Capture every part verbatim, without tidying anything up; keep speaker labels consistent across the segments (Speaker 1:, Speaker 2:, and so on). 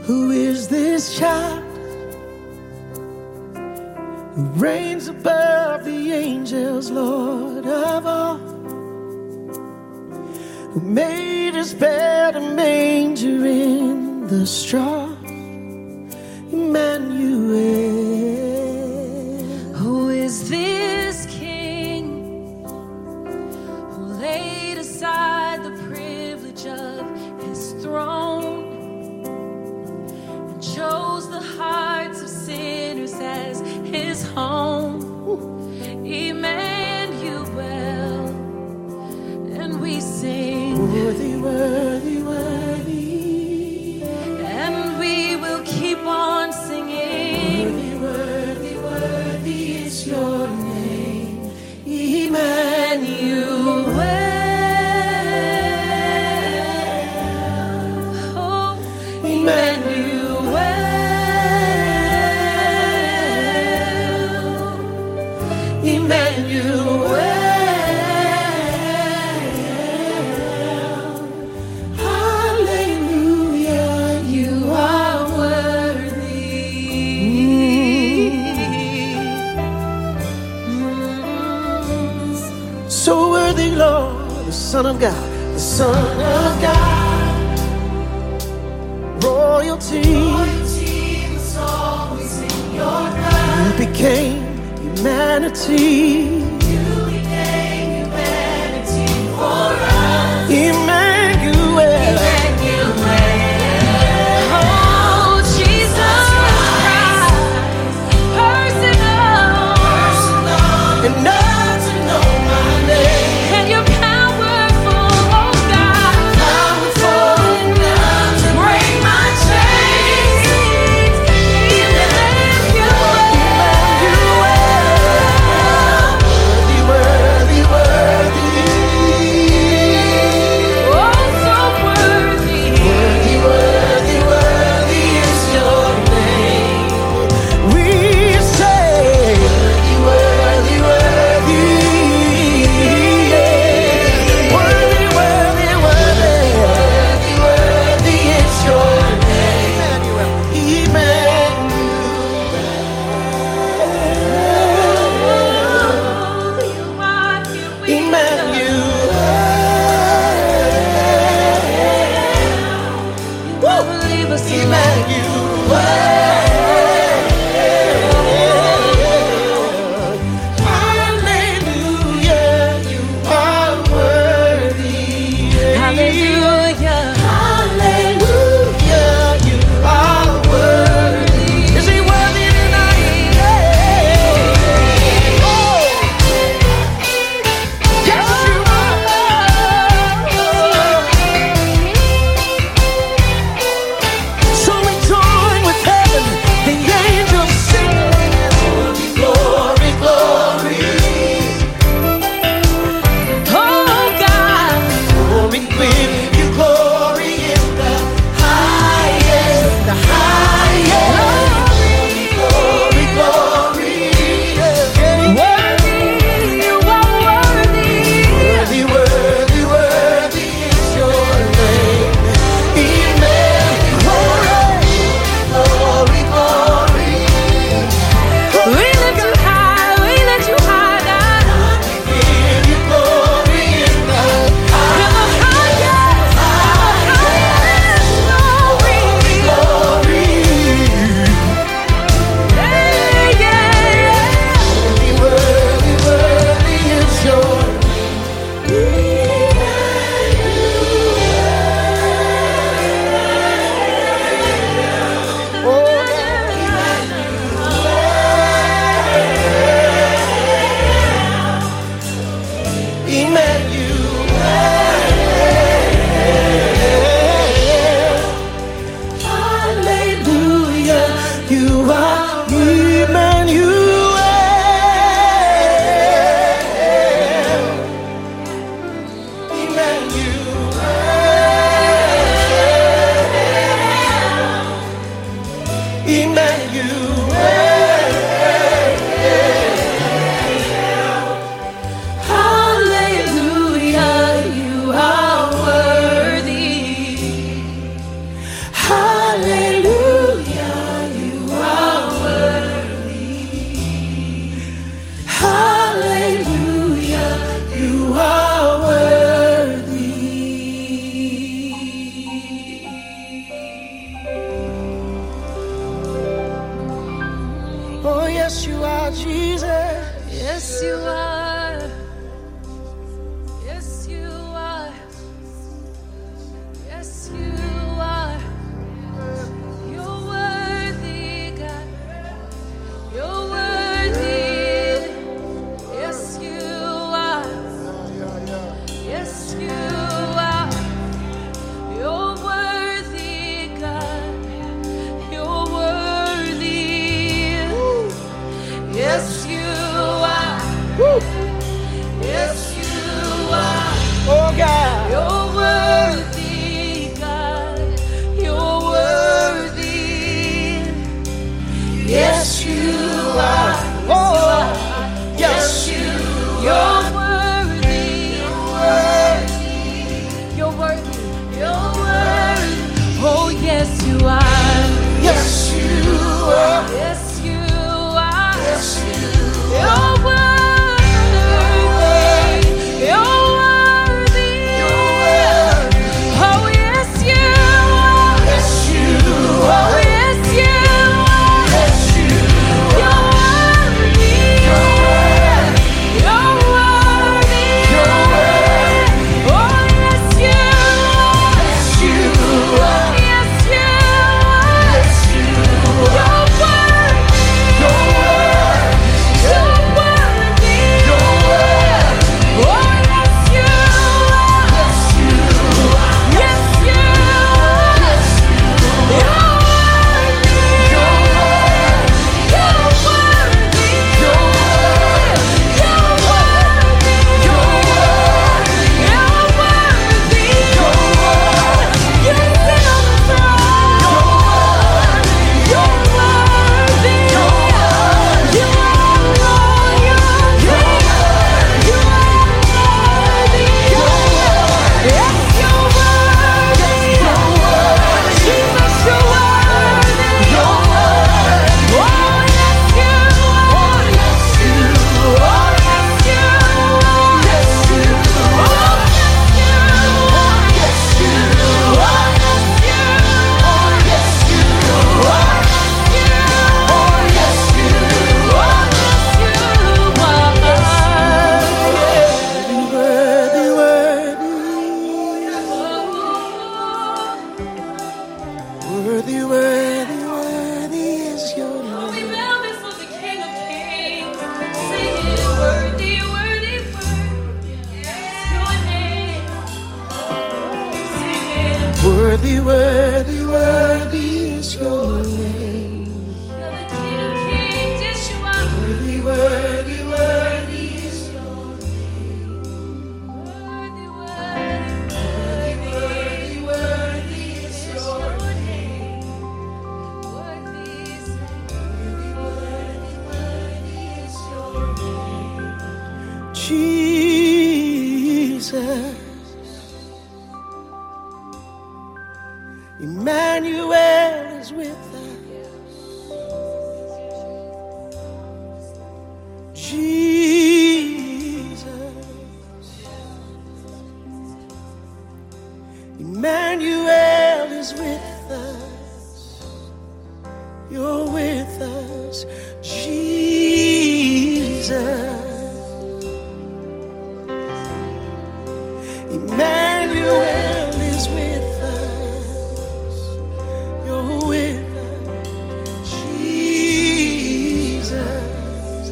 Speaker 1: Who is this child who reigns above the angels, Lord of all? Who made his bed a manger in the straw? Emmanuel.
Speaker 2: Who is this king who laid aside the privilege of his throne and chose the hearts of sinners as his home? Emmanuel. And we sing,
Speaker 1: worthy, worthy, worthy.
Speaker 2: And we will keep on singing,
Speaker 1: Worthy, worthy, worthy is your name,
Speaker 2: Emmanuel. Oh, Emmanuel.
Speaker 1: Emmanuel. Hallelujah, you are worthy. So worthy, Lord, the Son of God, the Son of God. Royalty,
Speaker 2: Royalty was always in your blood.
Speaker 1: you became humanity.
Speaker 2: You became humanity for us.
Speaker 1: Emmanuel.
Speaker 2: Oh, Jesus Christ, personal,
Speaker 1: And not to know my name.
Speaker 2: and you're powerful, oh God,
Speaker 1: Powerful enough
Speaker 2: to break my chains.
Speaker 1: Emmanuel. Worthy, worthy, worthy.
Speaker 2: Oh, so worthy.
Speaker 1: Worthy, worthy, worthy is your name. We say, worthy, worthy, worthy. Worthy, worthy, worthy. Worthy, worthy is your name. Emmanuel.
Speaker 2: You are here with us.
Speaker 1: Emmanuel.
Speaker 2: Never leave us alone.
Speaker 1: Hallelujah, you are worthy.
Speaker 2: Hallelujah.
Speaker 1: Hallelujah, you are worthy. Is he worthy tonight? Oh, yes, you are. So we join with heaven Jesus.
Speaker 2: Yes, you are. Yes, you are. Yes, you are. You're worthy, God. You're worthy. Yes, you are. Yes, you are. You're worthy, God. You're worthy. Yes, you are. Yes, you are.
Speaker 1: Oh God.
Speaker 2: You're worthy, God. You're worthy. Yes, you are.
Speaker 1: Oh,
Speaker 2: Yes, you. You're worthy. You're worthy. You're worthy. Oh, yes, you are.
Speaker 1: yes, you are.
Speaker 2: Yes, you are.
Speaker 1: Yes, you
Speaker 2: You're worthy. You're worthy. Oh, yes, you are.
Speaker 1: yes, you
Speaker 2: Oh,
Speaker 1: are.
Speaker 2: yes, you are.
Speaker 1: Yes, you
Speaker 2: You're worthy. You're worthy. You're worthy.
Speaker 1: You're worthy.
Speaker 2: Oh, yes, you are.
Speaker 1: yes, you are.
Speaker 2: Yes, you are.
Speaker 1: Yes, you are.
Speaker 2: You're worthy.
Speaker 1: You're worthy.
Speaker 2: You're worthy.
Speaker 1: You're worthy.
Speaker 2: Oh, yes, you are.
Speaker 1: Yes, you are.
Speaker 2: Yes, you are. You're worthy.
Speaker 1: You're worthy.
Speaker 2: You're worthy.
Speaker 1: You're worthy.
Speaker 2: You're worthy.
Speaker 1: You're worthy.
Speaker 2: You're worthy.
Speaker 1: You're worthy.
Speaker 2: You sit on the throne. You're worthy. You are Lord. You are King. You are worthy. Yes, you're worthy. Jesus, you're worthy. Oh, yes, you are.
Speaker 1: Yes, you
Speaker 2: Oh, yes, you are.
Speaker 1: Yes, you
Speaker 2: Oh, yes, you are.
Speaker 1: Yes, you worthy, worthy. Worthy, worthy, worthy is your name. Worthy, worthy, worthy is your name. Worthy, worthy, worthy is your worthy, worthy is your Jesus, Emmanuel is with us. Jesus, Emmanuel is with us. You're with us, Jesus. Emmanuel is with us. You're with us, Jesus.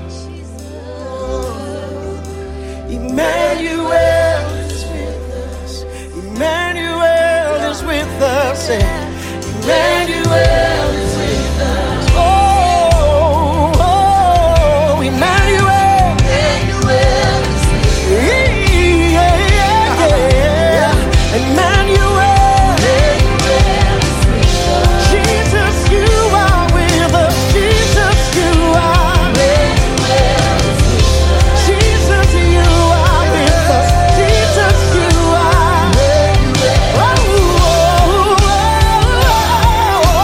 Speaker 1: Emmanuel is with us. Emmanuel is with us. Emmanuel is with us. Oh, oh, Emmanuel. Emmanuel is with us. Yeah, yeah, yeah. Emmanuel. Emmanuel is with us. Jesus, you are with us. Jesus, you are. Emmanuel is with us. Jesus, you are with us. Jesus, you are. Oh, oh, oh, oh.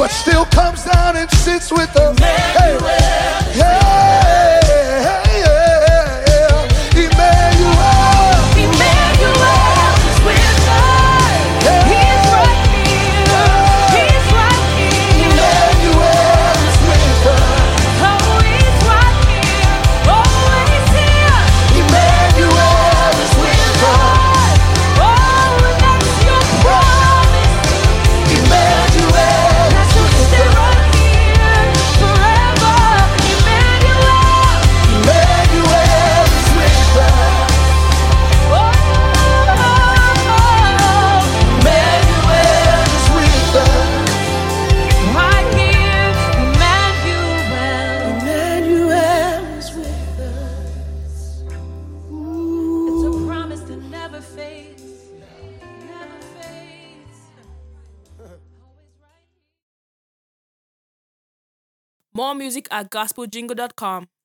Speaker 3: but still comes down and sits with us. Hey, hey, hey, hey, Emmanuel.
Speaker 2: Emmanuel is with us. He's right here. He's right here.
Speaker 3: Emmanuel is with us.
Speaker 2: Oh, he's right here. Oh, he's here.
Speaker 3: Emmanuel is with us.
Speaker 2: Oh, that's your promise.
Speaker 3: Emmanuel
Speaker 2: That's
Speaker 3: is
Speaker 2: your
Speaker 3: with
Speaker 2: stay
Speaker 3: us.
Speaker 2: right here forever. Emmanuel.
Speaker 3: Emmanuel is with us.
Speaker 2: Oh,
Speaker 3: Emmanuel is with us.
Speaker 2: right here. Emmanuel.
Speaker 3: Emmanuel is with us.
Speaker 2: It's a promise that never fades. Never fades. Always right here.
Speaker 4: More music at gospel jingle dot com.